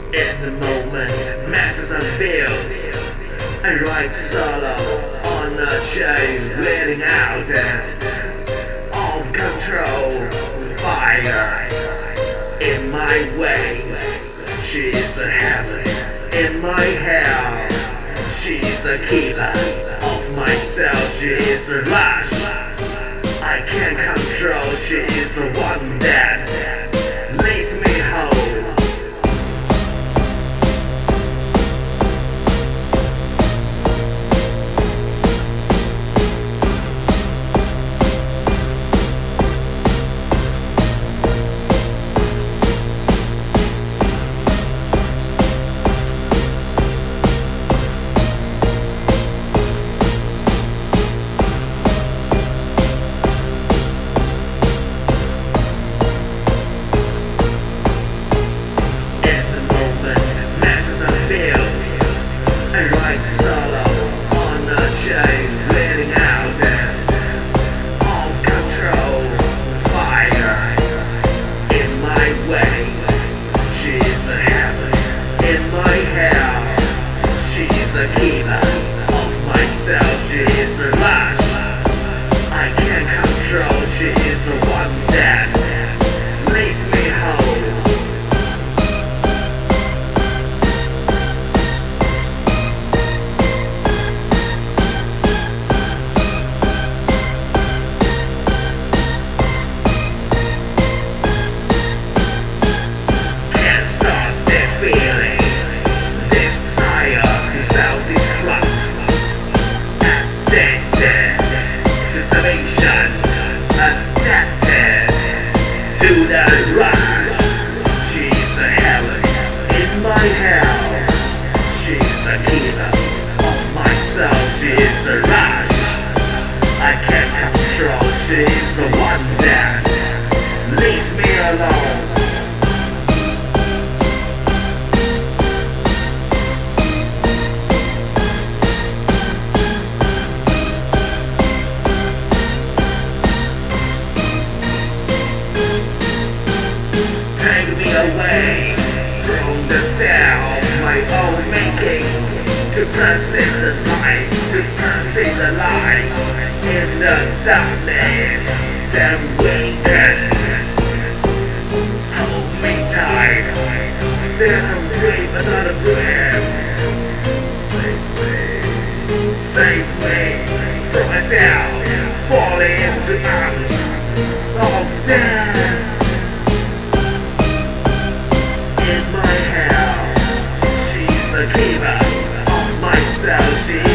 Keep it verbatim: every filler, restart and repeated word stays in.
In the moment, masses and feels. I ride solo on a chain, letting out and all control. Fire in my ways. She's the heaven in my hell. She's the keeper of myself. She is the rush I can't control. She is the one that leads me home. I ride solo on a chain, letting out and all control. Fire in my ways. She's the heaven in my hell. She's the keeper of myself. She is the rush I can't control. She is the one that leads me home. To that rush, she's the heaven in my hell. She's the keeper of myself. She's the rush I can't control. She's the one that leaves me alone. Take me away from the sound of my own making, to perceive the light, to perceive the light in the darkness that weaken. Hold me tight, then I'll breathe another breath. Save me, save me from myself, falling into arms of death. In my hell, she's the keeper of myself. She